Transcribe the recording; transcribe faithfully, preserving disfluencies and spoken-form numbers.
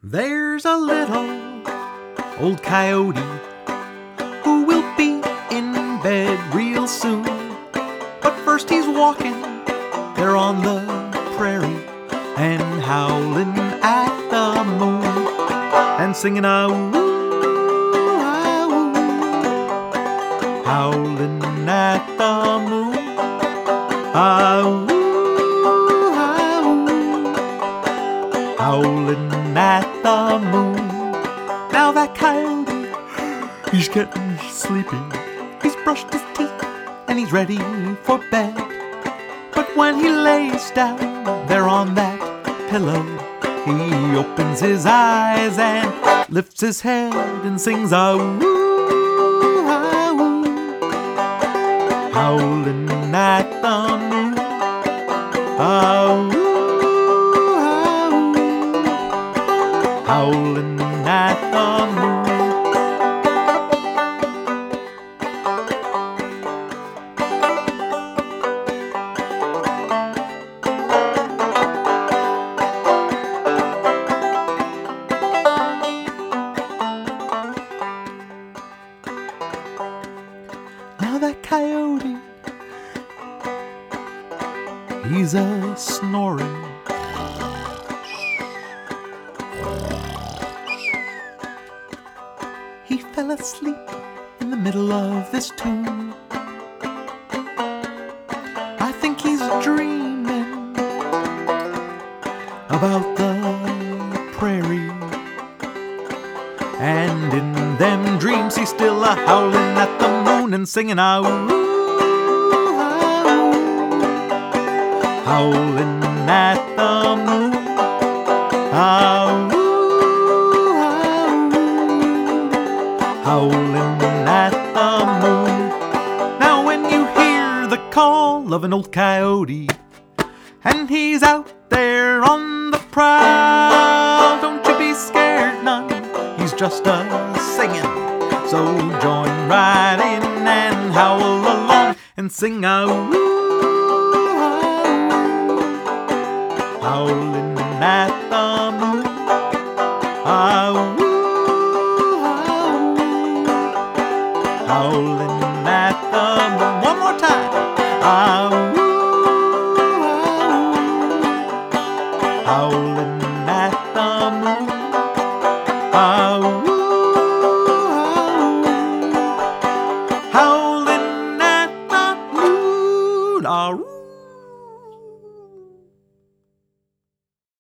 There's a little old coyote who will be in bed real soon. But first he's walking there on the prairie and howling at the moon and singing a woo, ah, woo, howling at the moon, ah, woo, ah, woo, howling at the moon. Now that coyote, he's getting sleepy. He's brushed his teeth and he's ready for bed. But when he lays down there on that pillow, he opens his eyes and lifts his head and sings a woo, ah, woo, howling at the moon, ah, woo, ah, woo, howling at the moon. Now that coyote, he's a snoring. He fell asleep in the middle of this tune. I think he's dreaming about the prairie, and in them dreams he's still a howling at the moon and singing a woo, ah, woo, howling at the moon, ah, woo, ah, woo, howling at the moon. Now when you hear the call of an old coyote and he's out there on the prowl, don't you be scared none, he's just a singing. So join right in and howl along and sing a woo, ah, woo, howling at the moon, ah, woo, ah, woo, howling at the moon. One more time, ah, woo, ah, woo, howling at